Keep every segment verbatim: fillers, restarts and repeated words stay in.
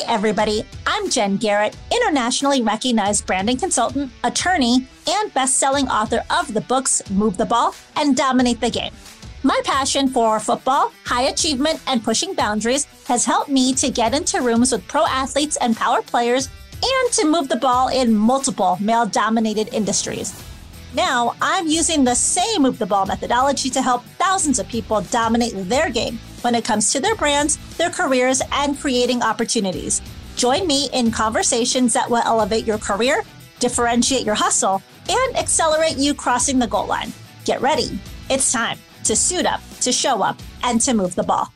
everybody. I'm Jen Garrett, internationally recognized branding consultant, attorney, and best-selling author of the books Move the Ball and Dominate the Game. My passion for football, high achievement, and pushing boundaries has helped me to get into rooms with pro athletes and power players and to move the ball in multiple male-dominated industries. Now, I'm using the same Move the Ball methodology to help thousands of people dominate their game when it comes to their brands, their careers, and creating opportunities. Join me in conversations that will elevate your career, differentiate your hustle, and accelerate you crossing the goal line. Get ready. It's time to suit up, to show up, and to move the ball.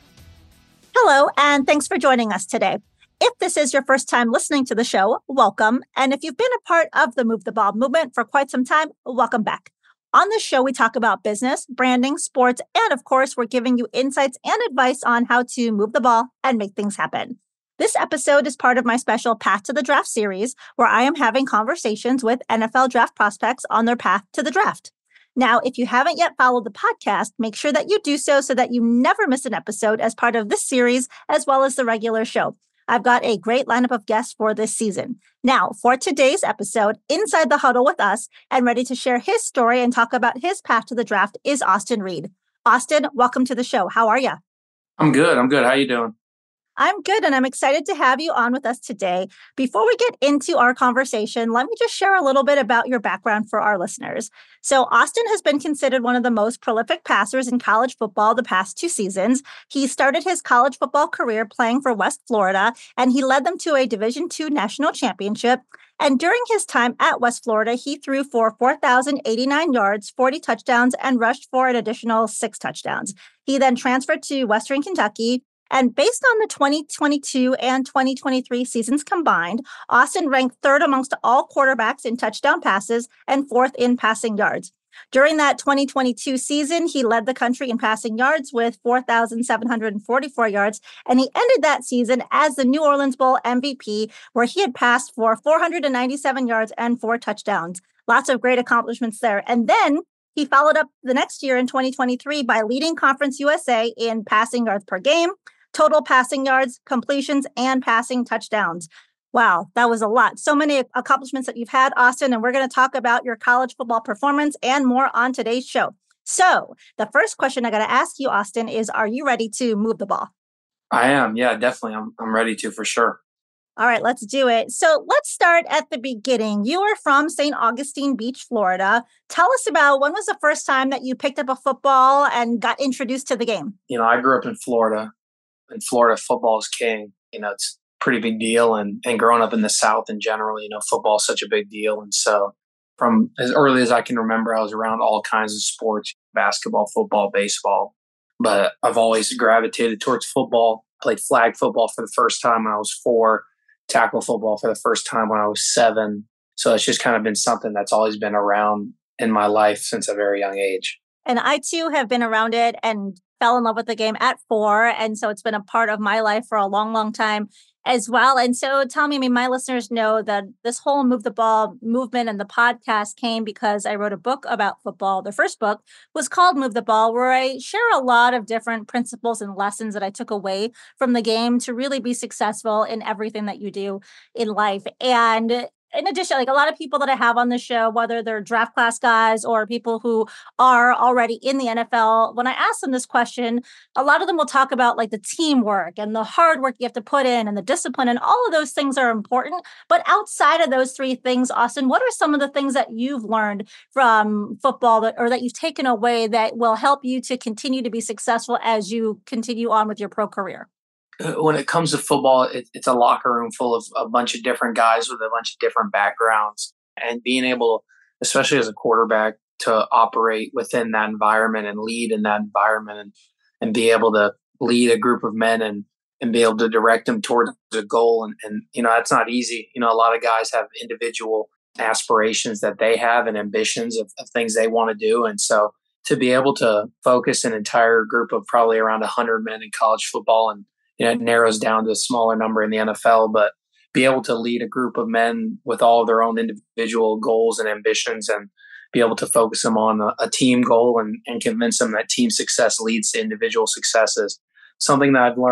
Hello, and thanks for joining us today. If this is your first time listening to the show, welcome. And if you've been a part of the Move the Ball movement for quite some time, welcome back. On this show, we talk about business, branding, sports, and of course, we're giving you insights and advice on how to move the ball and make things happen. This episode is part of my special Path to the Draft series, where I am having conversations with N F L draft prospects on their path to the draft. Now, if you haven't yet followed the podcast, make sure that you do so so that you never miss an episode as part of this series, as well as the regular show. I've got a great lineup of guests for this season. Now, for today's episode, inside the huddle with us and ready to share his story and talk about his path to the draft is Austin Reed. Austin, welcome to the show. How are you? I'm good. I'm good. How you doing? I'm good, and I'm excited to have you on with us today. Before we get into our conversation, let me just share a little bit about your background for our listeners. So Austin has been considered one of the most prolific passers in college football the past two seasons. He started his college football career playing for West Florida, and he led them to a Division two national championship. And during his time at West Florida, he threw for four thousand eighty-nine yards, forty touchdowns, and rushed for an additional six touchdowns. He then transferred to Western Kentucky. And based on the twenty twenty-two and twenty twenty-three seasons combined, Austin ranked third amongst all quarterbacks in touchdown passes and fourth in passing yards. During that twenty twenty-two season, he led the country in passing yards with four thousand seven hundred forty-four yards, and he ended that season as the New Orleans Bowl M V P, where he had passed for four hundred ninety-seven yards and four touchdowns. Lots of great accomplishments there. And then he followed up the next year in twenty twenty-three by leading Conference U S A in passing yards per game, total passing yards, completions, and passing touchdowns. Wow, that was a lot. So many accomplishments that you've had, Austin, and we're going to talk about your college football performance and more on today's show. So the first question I got to ask you, Austin, is are you ready to move the ball? I am. Yeah, definitely. I'm I'm ready to for sure. All right, let's do it. So let's start at the beginning. You are from Saint Augustine Beach, Florida. Tell us about when was the first time that you picked up a football and got introduced to the game? You know, I grew up in Florida. In Florida, football is king. You know, it's a pretty big deal. And, and growing up in the South in general, you know, football is such a big deal. And so from as early as I can remember, I was around all kinds of sports, basketball, football, baseball. But I've always gravitated towards football. Played flag football for the first time when I was four, tackle football for the first time when I was seven. So it's just kind of been something that's always been around in my life since a very young age. And I, too, have been around it and fell in love with the game at four. And so it's been a part of my life for a long, long time as well. And so tell me, I mean, my listeners know that this whole Move the Ball movement and the podcast came because I wrote a book about football. The first book was called Move the Ball, where I share a lot of different principles and lessons that I took away from the game to really be successful in everything that you do in life. And in addition, like a lot of people that I have on the show, whether they're draft class guys or people who are already in the N F L, when I ask them this question, a lot of them will talk about like the teamwork and the hard work you have to put in and the discipline, and all of those things are important. But outside of those three things, Austin, what are some of the things that you've learned from football that, or that you've taken away that will help you to continue to be successful as you continue on with your pro career? When it comes to football, it, it's a locker room full of a bunch of different guys with a bunch of different backgrounds, and being able, especially as a quarterback, to operate within that environment and lead in that environment and, and be able to lead a group of men and, and be able to direct them towards a goal. And, and, you know, that's not easy. You know, a lot of guys have individual aspirations that they have and ambitions of, of things they want to do. And so to be able to focus an entire group of probably around one hundred men in college football, and you know, it narrows down to a smaller number in the N F L, but be able to lead a group of men with all of their own individual goals and ambitions and be able to focus them on a, a team goal and, and convince them that team success leads to individual success is something that I've learned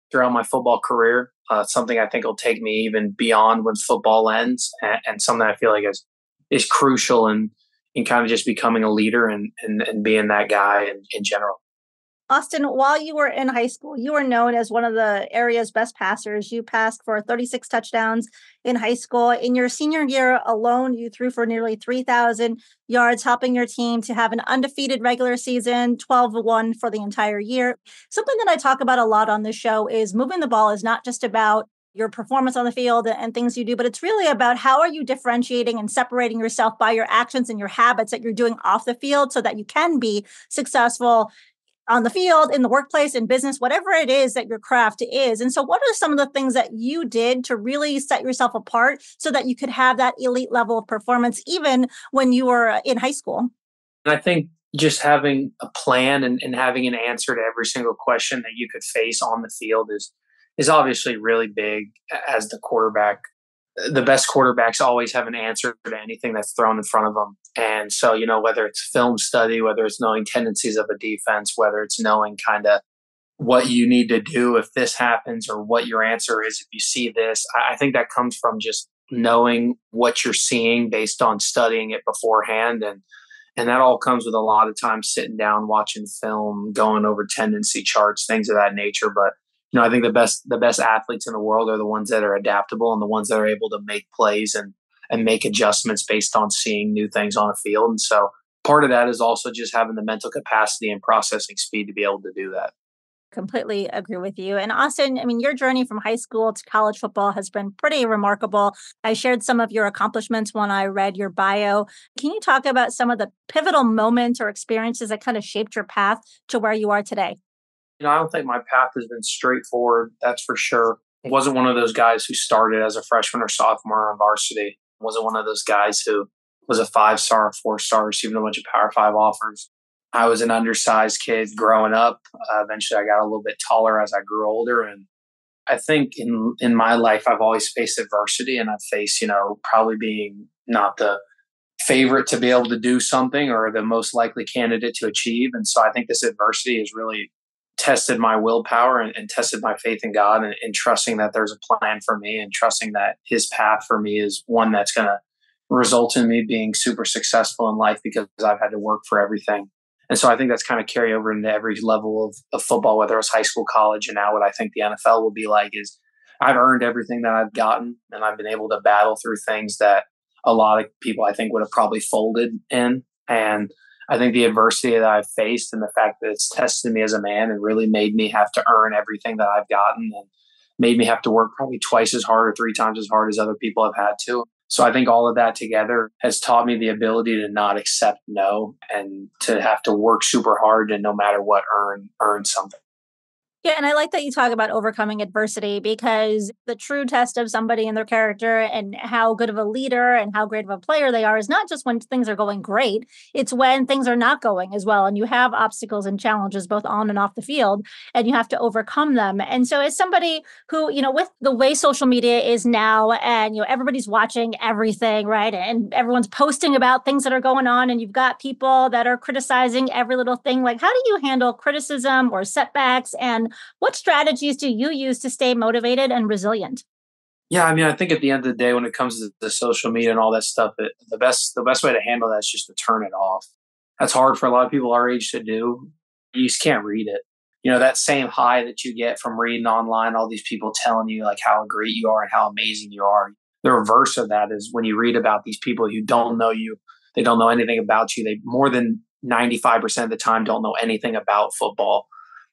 throughout my football career. Uh, something I think will take me even beyond when football ends, and, and something I feel like is is crucial in in kind of just becoming a leader and and, and being that guy in, in general. Austin, while you were in high school, you were known as one of the area's best passers. You passed for thirty-six touchdowns in high school. In your senior year alone, you threw for nearly three thousand yards, helping your team to have an undefeated regular season, twelve to one for the entire year. Something that I talk about a lot on this show is moving the ball is not just about your performance on the field and things you do, but it's really about how are you differentiating and separating yourself by your actions and your habits that you're doing off the field so that you can be successful on the field, in the workplace, in business, whatever it is that your craft is. And so what are some of the things that you did to really set yourself apart so that you could have that elite level of performance, even when you were in high school? And I think just having a plan and, and having an answer to every single question that you could face on the field is is obviously really big as the quarterback. The best quarterbacks always have an answer to anything that's thrown in front of them. And so, you know, whether it's film study, whether it's knowing tendencies of a defense, whether it's knowing kind of what you need to do if this happens or what your answer is if you see this, I, I think that comes from just knowing what you're seeing based on studying it beforehand. And and that all comes with a lot of times sitting down, watching film, going over tendency charts, things of that nature. But you know, I think the best the best athletes in the world are the ones that are adaptable and the ones that are able to make plays and and make adjustments based on seeing new things on a field. And so part of that is also just having the mental capacity and processing speed to be able to do that. Completely agree with you. And Austin, I mean, your journey from high school to college football has been pretty remarkable. I shared some of your accomplishments when I read your bio. Can you talk about some of the pivotal moments or experiences that kind of shaped your path to where you are today? You know, I don't think my path has been straightforward. That's for sure. I wasn't one of those guys who started as a freshman or sophomore on varsity. I wasn't one of those guys who was a five star, four star, receiving a bunch of Power Five offers. I was an undersized kid growing up. Uh, eventually, I got a little bit taller as I grew older. And I think in in my life, I've always faced adversity, and I've faced, you know, probably being not the favorite to be able to do something or the most likely candidate to achieve. And so I think this adversity has really tested my willpower and, and tested my faith in God and, and trusting that there's a plan for me and trusting that his path for me is one that's going to result in me being super successful in life because I've had to work for everything. And so I think that's kind of carry over into every level of, of football, whether it's high school, college, and now what I think the N F L will be like is I've earned everything that I've gotten and I've been able to battle through things that a lot of people I think would have probably folded in. And I think the adversity that I've faced and the fact that it's tested me as a man and really made me have to earn everything that I've gotten and made me have to work probably twice as hard or three times as hard as other people have had to. So I think all of that together has taught me the ability to not accept no and to have to work super hard and no matter what earn earn something. Yeah, and I like that you talk about overcoming adversity because the true test of somebody and their character and how good of a leader and how great of a player they are is not just when things are going great. It's when things are not going as well. And you have obstacles and challenges both on and off the field, and you have to overcome them. And so as somebody who, you know, with the way social media is now and, you know, everybody's watching everything, right? And everyone's posting about things that are going on and you've got people that are criticizing every little thing. Like, how do you handle criticism or setbacks, and what strategies do you use to stay motivated and resilient? Yeah, I mean, I think at the end of the day, when it comes to the social media and all that stuff, it, the best the best way to handle that is just to turn it off. That's hard for a lot of people our age to do. You just can't read it. You know, that same high that you get from reading online, all these people telling you like how great you are and how amazing you are. The reverse of that is when you read about these people who don't know you, they don't know anything about you. They more than ninety-five percent of the time don't know anything about football.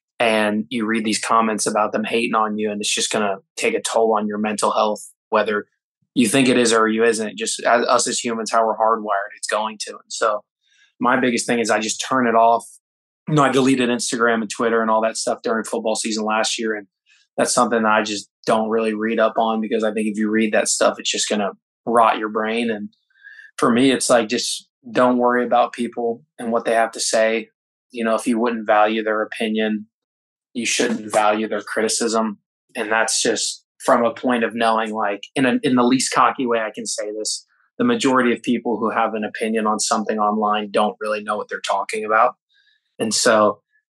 And you read these comments about them hating on you, and it's just going to take a toll on your mental health, whether you think it is or you isn't. Just as, us as humans, how we're hardwired, it's going to. And so my biggest thing is I just turn it off. You know, I deleted Instagram and Twitter and all that stuff during football season last year. And that's something that I just don't really read up on because I think if you read that stuff, it's just going to rot your brain. And for me, it's like, just don't worry about people and what they have to say. You know, if you wouldn't value their opinion, you shouldn't value their criticism. And that's just from a point of knowing, like, in a, in the least cocky way I can say this, the majority of people who have an opinion on something online don't really know what they're talking about. And so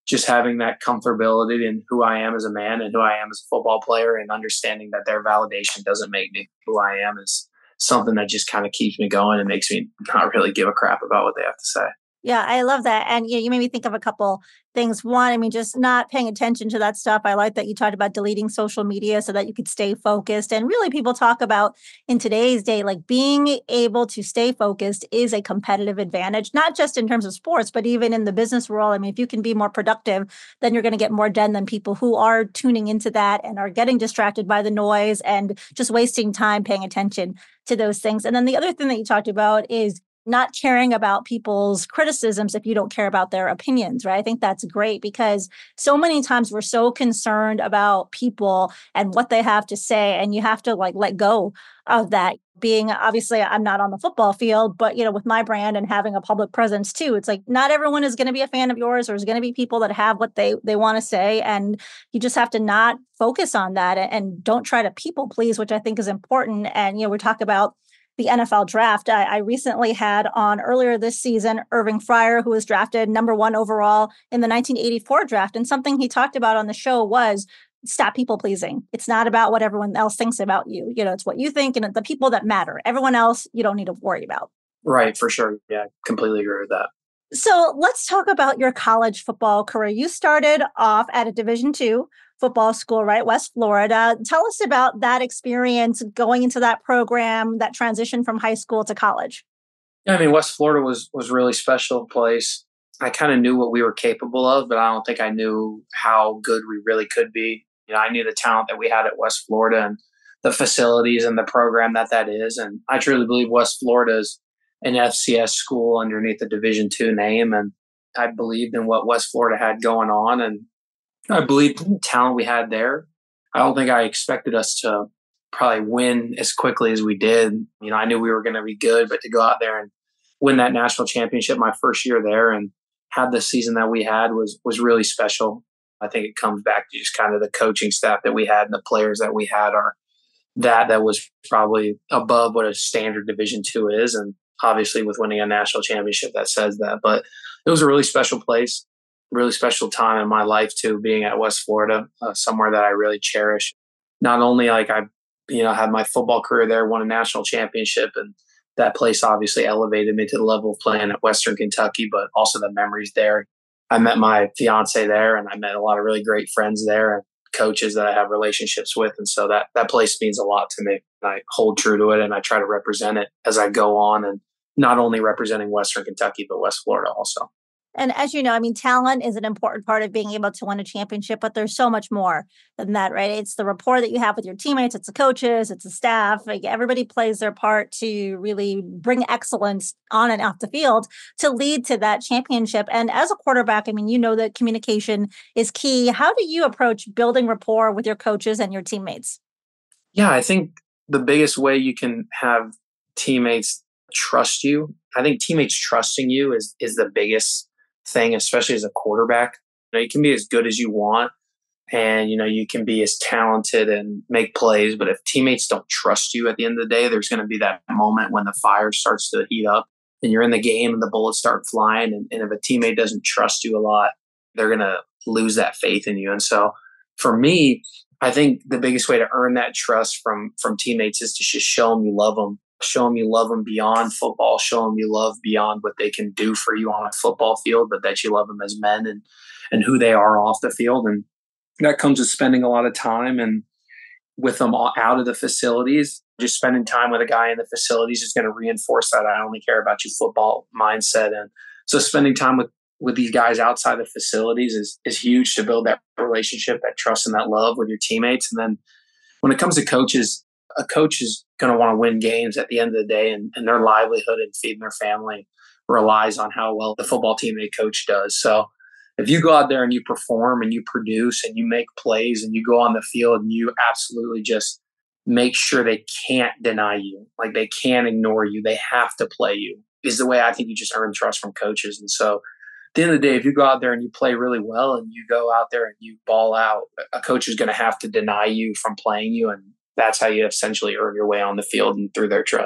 just having that comfortability in who I am as a man and who I am as a football player, and understanding that their validation doesn't make me who I am is something that just kind of keeps me going and makes me not really give a crap about what they have to say. Yeah, I love that. And you, you made me think of a couple things. One, I mean, just not paying attention to that stuff. I like that you talked about deleting social media so that you could stay focused. And really, people talk about in today's day, like being able to stay focused is a competitive advantage, not just in terms of sports, but even in the business world. I mean, if you can be more productive, then you're going to get more done than people who are tuning into that and are getting distracted by the noise and just wasting time paying attention to those things. And then the other thing that you talked about is not caring about people's criticisms if you don't care about their opinions, right? I think that's great because so many times we're so concerned about people and what they have to say, and you have to like let go of that. Being obviously, I'm not on the football field, but you know, with my brand and having a public presence too, it's like not everyone is going to be a fan of yours. There's going to be people that have what they they want to say, and you just have to not focus on that and, and don't try to people please, which I think is important. And you know, we talk about the N F L draft. I, I recently had on earlier this season, Irving Fryer, who was drafted number one overall in the nineteen eighty-four draft. And something he talked about on the show was stop people pleasing. It's not about what everyone else thinks about you. You know, it's what you think and the people that matter. Everyone else, you don't need to worry about. Right, for sure. Yeah, completely agree with that. So let's talk about your college football career. You started off at a Division two football school, right? West Florida. Tell us about that experience going into that program, that transition from high school to college. Yeah, I mean, West Florida was was a really special place. I kind of knew what we were capable of, but I don't think I knew how good we really could be. You know, I knew the talent that we had at West Florida and the facilities and the program that that is. And I truly believe West Florida is an F C S school underneath the Division two name. And I believed in what West Florida had going on. And I believed in the talent we had there. I don't think I expected us to probably win as quickly as we did. You know, I knew we were going to be good, but to go out there and win that national championship my first year there and have the season that we had was was really special. I think it comes back to just kind of the coaching staff that we had and the players that we had are that that was probably above what a standard Division two is. And obviously with winning a national championship, that says that. But it was a really special place, really special time in my life too, being at West Florida, uh, somewhere that I really cherish. Not only like I, you know, had my football career there, won a national championship, and that place obviously elevated me to the level of playing at Western Kentucky, but also the memories there. I met my fiance there, and I met a lot of really great friends there and coaches that I have relationships with. And so that, that place means a lot to me. I hold true to it, and I try to represent it as I go on, and not only representing Western Kentucky, but West Florida also. And as you know, I mean, talent is an important part of being able to win a championship, but there's so much more than that, right? It's the rapport that you have with your teammates, it's the coaches, it's the staff. Like everybody plays their part to really bring excellence on and off the field to lead to that championship. And as a quarterback, I mean, you know that communication is key. How do you approach building rapport with your coaches and your teammates? Yeah, I think the biggest way you can have teammates trust you, I think teammates trusting you is is the biggest thing, especially as a quarterback. You know, you can be as good as you want and, you know, you can be as talented and make plays, but if teammates don't trust you at the end of the day, there's going to be that moment when the fire starts to heat up and you're in the game and the bullets start flying. And, and if a teammate doesn't trust you a lot, they're going to lose that faith in you. And so for me, I think the biggest way to earn that trust from, from teammates is to just show them you love them. Show them you love them beyond football. Show them you love beyond what they can do for you on a football field, but that you love them as men and, and who they are off the field. And that comes with spending a lot of time and with them all out of the facilities. Just spending time with a guy in the facilities is going to reinforce that I only care about you football mindset. And so spending time with, with these guys outside the facilities is, is huge to build that relationship, that trust and that love with your teammates. And then when it comes to coaches, a coach is going to want to win games at the end of the day, and, and their livelihood and feeding their family relies on how well the football team they coach does. So if you go out there and you perform and you produce and you make plays and you go on the field and you absolutely just make sure they can't deny you, like they can't ignore you, they have to play you, is the way I think you just earn trust from coaches. And so at the end of the day, if you go out there and you play really well and you go out there and you ball out, a coach is going to have to deny you from playing you, and that's how you essentially earn your way on the field and through their trust.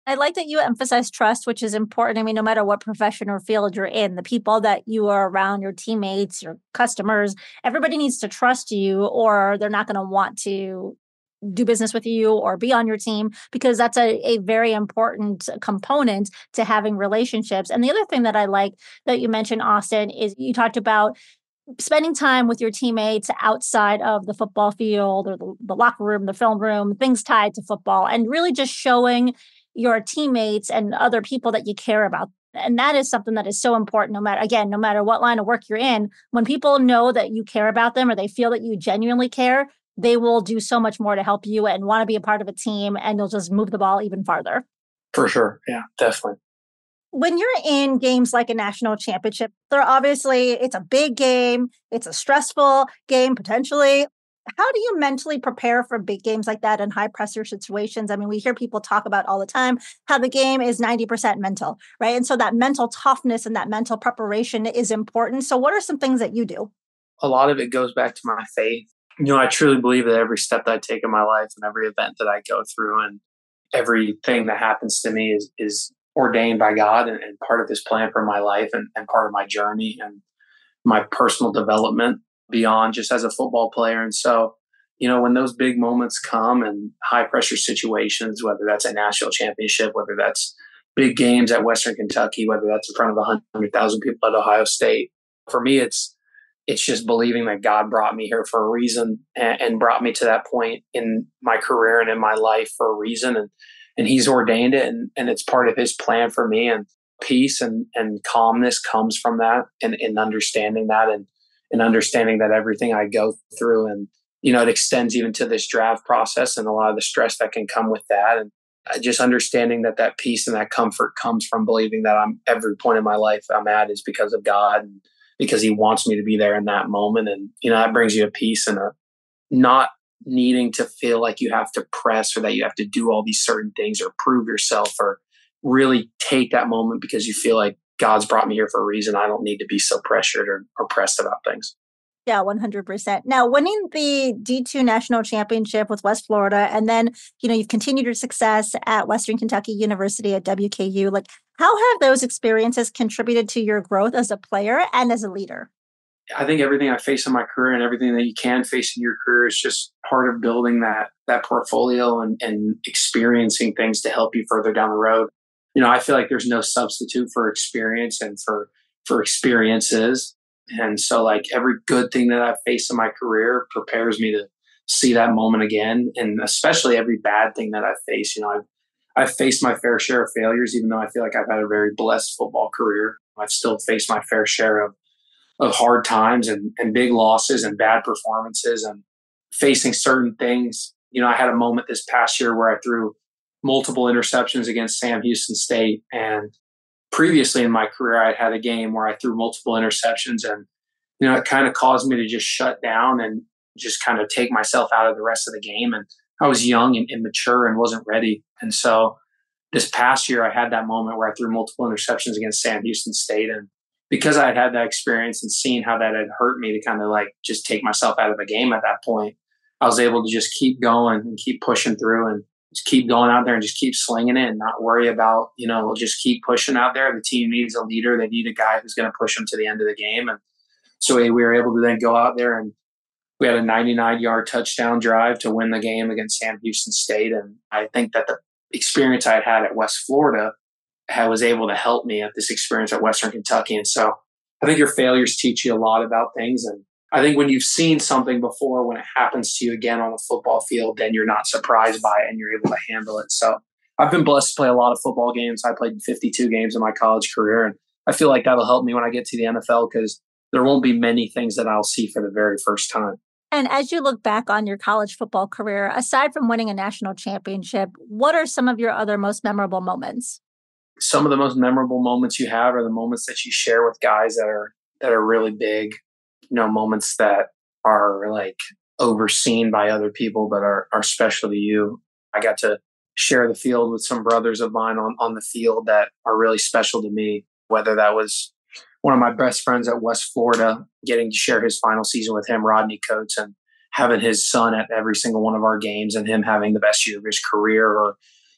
I like that you emphasize trust, which is important. I mean, no matter what profession or field you're in, the people that you are around, your teammates, your customers, everybody needs to trust you or they're not going to want to do business with you or be on your team, because that's a, a very important component to having relationships. And the other thing that I like that you mentioned, Austin, is you talked about spending time with your teammates outside of the football field or the, the locker room, the film room, things tied to football, and really just showing your teammates and other people that you care about. And that is something that is so important, no matter, again, no matter what line of work you're in. When people know that you care about them or they feel that you genuinely care, they will do so much more to help you and want to be a part of a team, and you'll just move the ball even farther. For sure. Yeah, definitely. When you're in games like a national championship, they're obviously, it's a big game. It's a stressful game, potentially. How do you mentally prepare for big games like that in high pressure situations? I mean, we hear people talk about all the time how the game is ninety percent mental, right? And so that mental toughness and that mental preparation is important. So what are some things that you do? A lot of it goes back to my faith. You know, I truly believe that every step that I take in my life and every event that I go through and everything that happens to me is is ordained by God and, and part of his plan for my life and, and part of my journey and my personal development beyond just as a football player. And so, you know, when those big moments come and high pressure situations, whether that's a national championship, whether that's big games at Western Kentucky, whether that's in front of one hundred thousand people at Ohio State, for me, it's it's just believing that God brought me here for a reason and, and brought me to that point in my career and in my life for a reason. And and he's ordained it, and, and it's part of his plan for me. And peace and, and calmness comes from that, and, and understanding that and, and understanding that everything I go through, and, you know, it extends even to this draft process and a lot of the stress that can come with that. And just understanding that that peace and that comfort comes from believing that I'm every point in my life I'm at is because of God and because he wants me to be there in that moment. And, you know, that brings you a peace and a not needing to feel like you have to press or that you have to do all these certain things or prove yourself or really take that moment because you feel like God's brought me here for a reason. I don't need to be so pressured or, or pressed about things. Yeah, one hundred percent. Now, winning the D two national championship with West Florida, and then, you know, you've continued your success at Western Kentucky University at W K U. Like, how have those experiences contributed to your growth as a player and as a leader? I think everything I face in my career and everything that you can face in your career is just part of building that that portfolio and, and experiencing things to help you further down the road. You know, I feel like there's no substitute for experience and for for experiences. And so like every good thing that I've faced in my career prepares me to see that moment again. And especially every bad thing that I've faced. You know, I've I've faced my fair share of failures, even though I feel like I've had a very blessed football career. I've still faced my fair share of of hard times and, and big losses and bad performances and facing certain things. You know, I had a moment this past year where I threw multiple interceptions against Sam Houston State. And previously in my career, I'd had a game where I threw multiple interceptions, and, you know, it kind of caused me to just shut down and just kind of take myself out of the rest of the game. And I was young and immature and wasn't ready. And so this past year, I had that moment where I threw multiple interceptions against Sam Houston State. And because I had had that experience and seen how that had hurt me to kind of like just take myself out of the game at that point, I was able to just keep going and keep pushing through and just keep going out there and just keep slinging it and not worry about, you know, just keep pushing out there. The team needs a leader. They need a guy who's going to push them to the end of the game. And so we were able to then go out there and we had a ninety-nine yard touchdown drive to win the game against Sam Houston State. And I think that the experience I had had at West Florida I was able to help me at this experience at Western Kentucky. And so I think your failures teach you a lot about things. And I think when you've seen something before, when it happens to you again on a football field, then you're not surprised by it and you're able to handle it. So I've been blessed to play a lot of football games. I played fifty-two games in my college career. And I feel like that'll help me when I get to the N F L because there won't be many things that I'll see for the very first time. And as you look back on your college football career, aside from winning a national championship, what are some of your other most memorable moments? Some of the most memorable moments you have are the moments that you share with guys that are that are really big, you know, moments that are like overseen by other people but are, are special to you. I got to share the field with some brothers of mine on, on the field that are really special to me, whether that was one of my best friends at West Florida, getting to share his final season with him, Rodney Coates, and having his son at every single one of our games and him having the best year of his career, or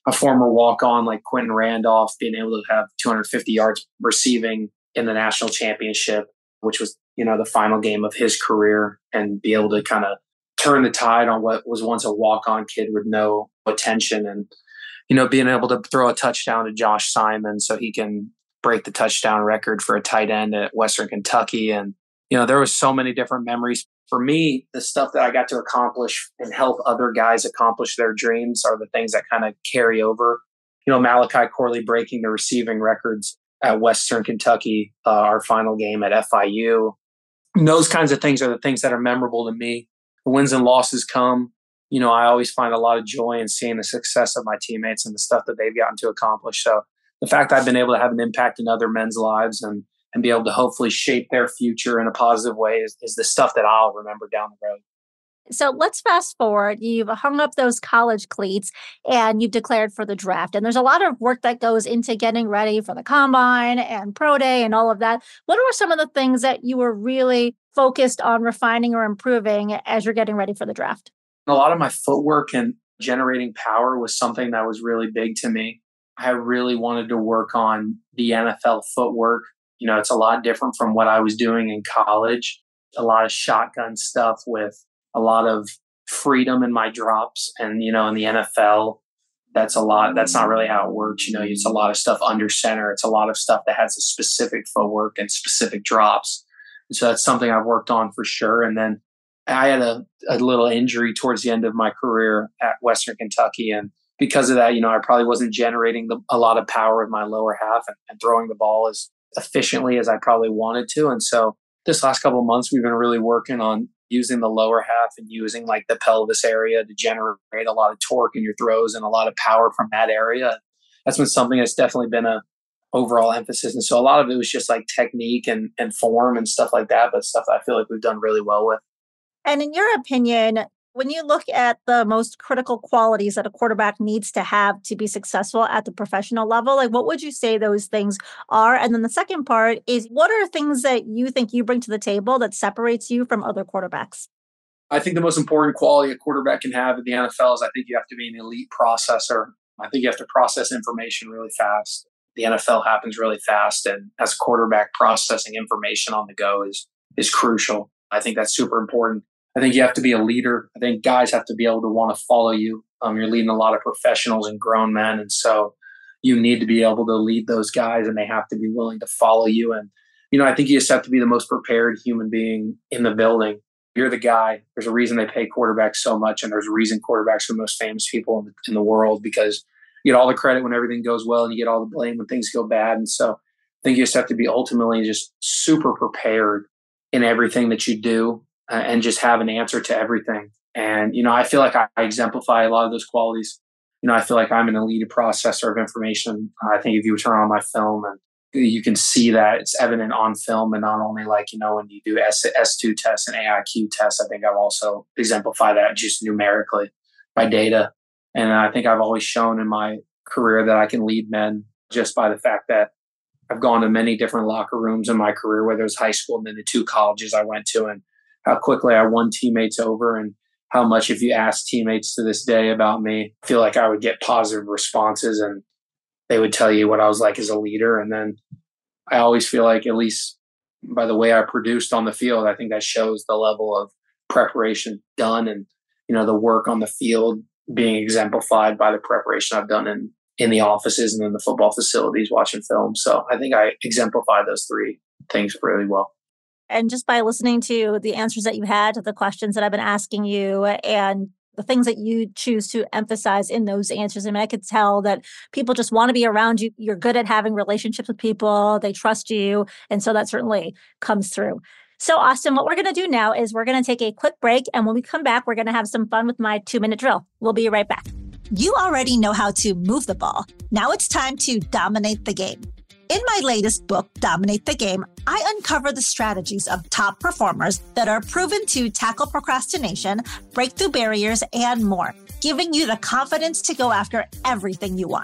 a former walk-on like Quentin Randolph being able to have two hundred fifty yards receiving in the national championship, which was, you know, the final game of his career, and be able to kind of turn the tide on what was once a walk-on kid with no attention, and, you know, being able to throw a touchdown to Josh Simon so he can break the touchdown record for a tight end at Western Kentucky. And, you know, there was so many different memories. For me, the stuff that I got to accomplish and help other guys accomplish their dreams are the things that kind of carry over. You know, Malachi Corley breaking the receiving records at Western Kentucky, uh, our final game at F I U. And those kinds of things are the things that are memorable to me. The wins and losses come. You know, I always find a lot of joy in seeing the success of my teammates and the stuff that they've gotten to accomplish. So the fact that I've been able to have an impact in other men's lives and and be able to hopefully shape their future in a positive way is, is the stuff that I'll remember down the road. So let's fast forward. You've hung up those college cleats and you've declared for the draft. And there's a lot of work that goes into getting ready for the combine and pro day and all of that. What are some of the things that you were really focused on refining or improving as you're getting ready for the draft? A lot of my footwork and generating power was something that was really big to me. I really wanted to work on the N F L footwork. You know, it's a lot different from what I was doing in college. A lot of shotgun stuff with a lot of freedom in my drops. And, you know, in the N F L, that's a lot. That's not really how it works. You know, it's a lot of stuff under center. It's a lot of stuff that has a specific footwork and specific drops. And so that's something I've worked on for sure. And then I had a, a little injury towards the end of my career at Western Kentucky. And because of that, you know, I probably wasn't generating the, a lot of power in my lower half and, and throwing the ball as efficiently as I probably wanted to. And so this last couple of months, we've been really working on using the lower half and using like the pelvis area to generate a lot of torque in your throws and a lot of power from that area. That's been something that's definitely been a overall emphasis. And so a lot of it was just like technique and, and form and stuff like that, but stuff that I feel like we've done really well with. And in your opinion, when you look at the most critical qualities that a quarterback needs to have to be successful at the professional level, like what would you say those things are? And then the second part is, what are things that you think you bring to the table that separates you from other quarterbacks? I think the most important quality a quarterback can have in the N F L is I think you have to be an elite processor. I think you have to process information really fast. The N F L happens really fast. And as a quarterback, processing information on the go is is crucial. I think that's super important. I think you have to be a leader. I think guys have to be able to want to follow you. Um, you're leading a lot of professionals and grown men. And so you need to be able to lead those guys and they have to be willing to follow you. And, you know, I think you just have to be the most prepared human being in the building. You're the guy. There's a reason they pay quarterbacks so much. And there's a reason quarterbacks are the most famous people in the, in the world, because you get all the credit when everything goes well and you get all the blame when things go bad. And so I think you just have to be ultimately just super prepared in everything that you do. Uh, and just have an answer to everything. And, you know, I feel like I, I exemplify a lot of those qualities. You know, I feel like I'm an elite processor of information. I think if you turn on my film and you can see that it's evident on film, and not only like, you know, when you do S, S2 tests and A I Q tests, I think I've also exemplified that just numerically by data. And I think I've always shown in my career that I can lead men just by the fact that I've gone to many different locker rooms in my career, whether it was high school and then the two colleges I went to, and how quickly I won teammates over, and how much, if you ask teammates to this day about me, I feel like I would get positive responses and they would tell you what I was like as a leader. And then I always feel like, at least by the way I produced on the field, I think that shows the level of preparation done, and, you know, the work on the field being exemplified by the preparation I've done in, in the offices and in the football facilities watching film. So I think I exemplify those three things really well. And just by listening to the answers that you had to the questions that I've been asking you and the things that you choose to emphasize in those answers, I mean, I could tell that people just want to be around you. You're good at having relationships with people. They trust you. And so that certainly comes through. So, Austin, what we're going to do now is we're going to take a quick break. And when we come back, we're going to have some fun with my two-minute drill. We'll be right back. You already know how to move the ball. Now it's time to dominate the game. In my latest book, Dominate the Game, I uncover the strategies of top performers that are proven to tackle procrastination, break through barriers, and more, giving you the confidence to go after everything you want.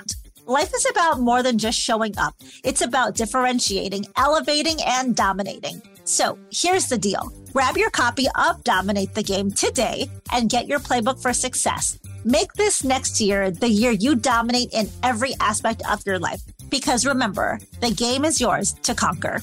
Life is about more than just showing up. It's about differentiating, elevating, and dominating. So here's the deal. Grab your copy of Dominate the Game today and get your playbook for success. Make this next year the year you dominate in every aspect of your life. Because remember, the game is yours to conquer.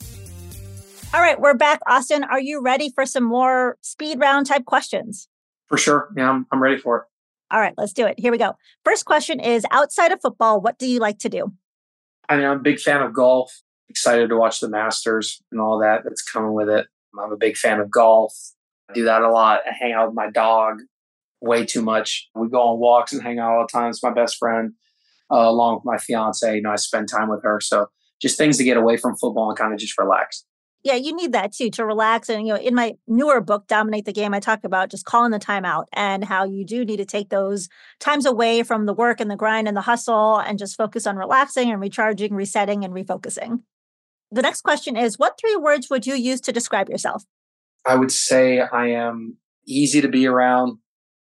All right, we're back. Austin, are you ready for some more speed round type questions? For sure. Yeah, I'm, I'm ready for it. All right, let's do it. Here we go. First question is, outside of football, what do you like to do? I mean, I'm a big fan of golf. Excited to watch the Masters and all that that's coming with it. I'm a big fan of golf. I do that a lot. I hang out with my dog way too much. We go on walks and hang out all the time. It's my best friend, uh, along with my fiance. You know, I spend time with her. So just things to get away from football and kind of just relax. Yeah, you need that too, to relax. And, you know, in my newer book, Dominate the Game, I talk about just calling the time out and how you do need to take those times away from the work and the grind and the hustle and just focus on relaxing and recharging, resetting, and refocusing. The next question is, what three words would you use to describe yourself? I would say I am easy to be around,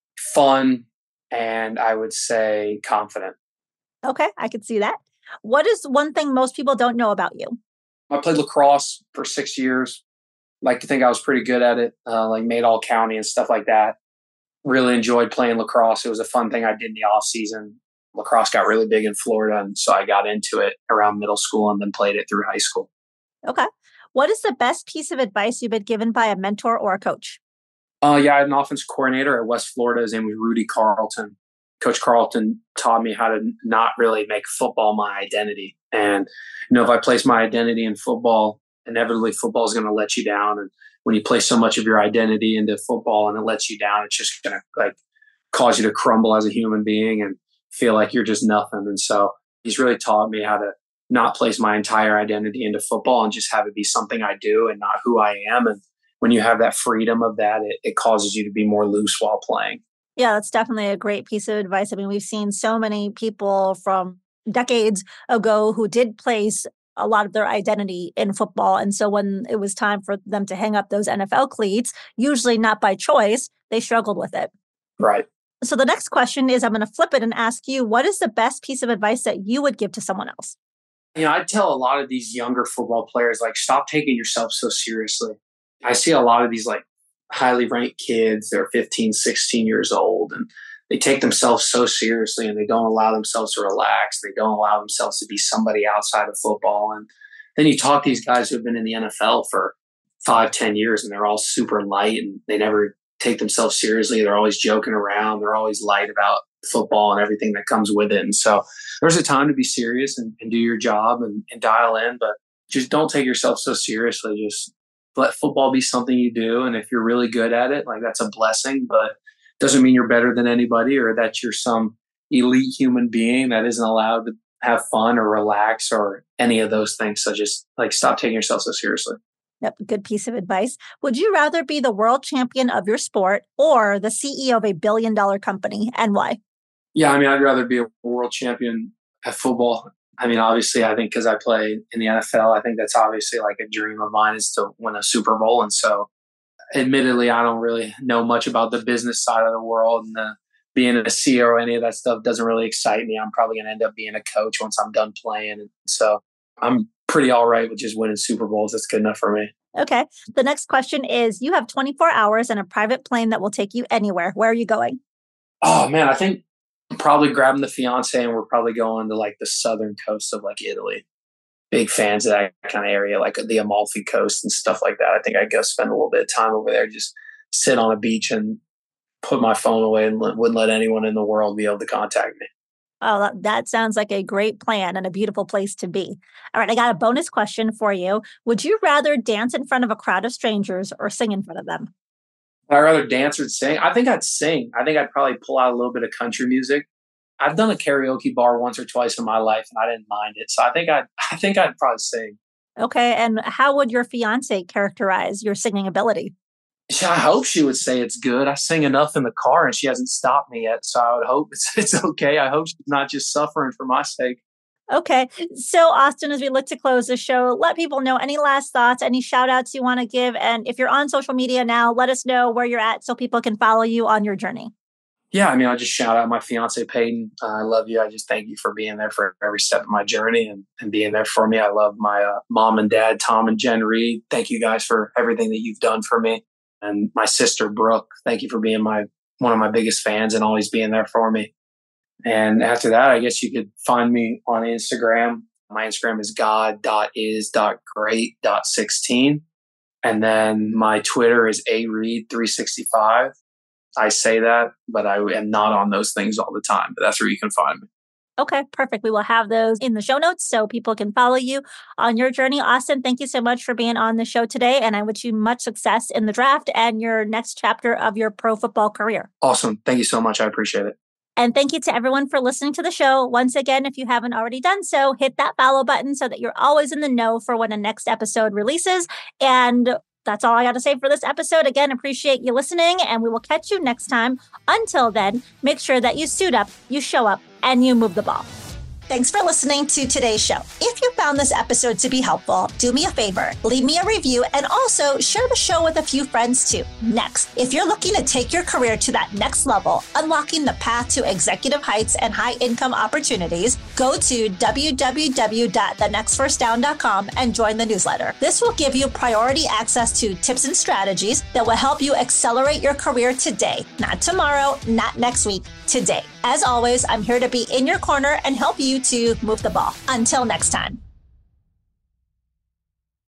fun, and I would say confident. Okay, I could see that. What is one thing most people don't know about you? I played lacrosse for six years. Like to think I was pretty good at it, uh, like made all county and stuff like that. Really enjoyed playing lacrosse. It was a fun thing I did in the off season. Lacrosse got really big in Florida, and so I got into it around middle school and then played it through high school. Okay. What is the best piece of advice you've been given by a mentor or a coach? Uh, yeah, I had an offensive coordinator at West Florida. His name was Rudy Carlton. Coach Carlton taught me how to not really make football my identity. And, you know, if I place my identity in football, inevitably football is going to let you down. And when you place so much of your identity into football and it lets you down, it's just going to like cause you to crumble as a human being and feel like you're just nothing. And so he's really taught me how to not place my entire identity into football and just have it be something I do and not who I am. And when you have that freedom of that, it, it causes you to be more loose while playing. Yeah, that's definitely a great piece of advice. I mean, we've seen so many people from decades ago who did place a lot of their identity in football. And so when it was time for them to hang up those N F L cleats, usually not by choice, they struggled with it. Right. So the next question is, I'm going to flip it and ask you, what is the best piece of advice that you would give to someone else? You know, I tell a lot of these younger football players, like, stop taking yourself so seriously. I see a lot of these like highly ranked kids, they're fifteen, sixteen years old, and they take themselves so seriously and they don't allow themselves to relax. They don't allow themselves to be somebody outside of football. And then you talk to these guys who have been in the N F L for five, ten years and they're all super light and they never take themselves seriously. They're always joking around. They're always light about football and everything that comes with it. And so there's a time to be serious and, and do your job and, and dial in, but just don't take yourself so seriously. Just let football be something you do. And if you're really good at it, like that's a blessing, but doesn't mean you're better than anybody or that you're some elite human being that isn't allowed to have fun or relax or any of those things. So just like stop taking yourself so seriously. Yep, good piece of advice. Would you rather be the world champion of your sport or the C E O of a billion dollar company, and why? Yeah, I mean, I'd rather be a world champion at football. I mean, obviously, I think because I play in the N F L, I think that's obviously like a dream of mine is to win a Super Bowl. And so admittedly, I don't really know much about the business side of the world, and the, being a C E O or any of that stuff doesn't really excite me. I'm probably going to end up being a coach once I'm done playing. And so I'm pretty all right with just winning Super Bowls. That's good enough for me. Okay. The next question is, you have twenty-four hours and a private plane that will take you anywhere. Where are you going? Oh, man, I think I'm probably grabbing the fiance and we're probably going to like the southern coast of like Italy. Big fans of that kind of area, like the Amalfi Coast and stuff like that. I think I'd go spend a little bit of time over there, just sit on a beach and put my phone away and wouldn't let anyone in the world be able to contact me. Oh, that, that sounds like a great plan and a beautiful place to be. All right, I got a bonus question for you. Would you rather dance in front of a crowd of strangers or sing in front of them? I'd rather dance or sing. I think I'd sing. I think I'd probably pull out a little bit of country music. I've done a karaoke bar once or twice in my life and I didn't mind it. So I think I'd, I think I'd probably sing. Okay. And how would your fiance characterize your singing ability? I hope she would say it's good. I sing enough in the car and she hasn't stopped me yet. So I would hope it's, it's okay. I hope she's not just suffering for my sake. Okay. So Austin, as we look to close the show, let people know any last thoughts, any shout outs you want to give. And if you're on social media now, let us know where you're at so people can follow you on your journey. Yeah, I mean, I'll just shout out my fiance, Peyton. Uh, I love you. I just thank you for being there for every step of my journey and, and being there for me. I love my uh, mom and dad, Tom and Jen Reed. Thank you guys for everything that you've done for me. And my sister, Brooke, thank you for being my one of my biggest fans and always being there for me. And after that, I guess you could find me on Instagram. My Instagram is god dot is dot great dot sixteen. And then my Twitter is a reed three sixty-five. I say that, but I am not on those things all the time. But that's where you can find me. Okay, perfect. We will have those in the show notes so people can follow you on your journey. Austin, thank you so much for being on the show today. And I wish you much success in the draft and your next chapter of your pro football career. Awesome. Thank you so much. I appreciate it. And thank you to everyone for listening to the show. Once again, if you haven't already done so, hit that follow button so that you're always in the know for when a next episode releases. And that's all I got to say for this episode. Again, appreciate you listening, and we will catch you next time. Until then, make sure that you suit up, you show up, and you move the ball. Thanks for listening to today's show. If you found this episode to be helpful, do me a favor, leave me a review, and also share the show with a few friends too. Next, if you're looking to take your career to that next level, unlocking the path to executive heights and high income opportunities, go to w w w dot the next first down dot com and join the newsletter. This will give you priority access to tips and strategies that will help you accelerate your career today, not tomorrow, not next week, today. As always, I'm here to be in your corner and help you to move the ball. Until next time.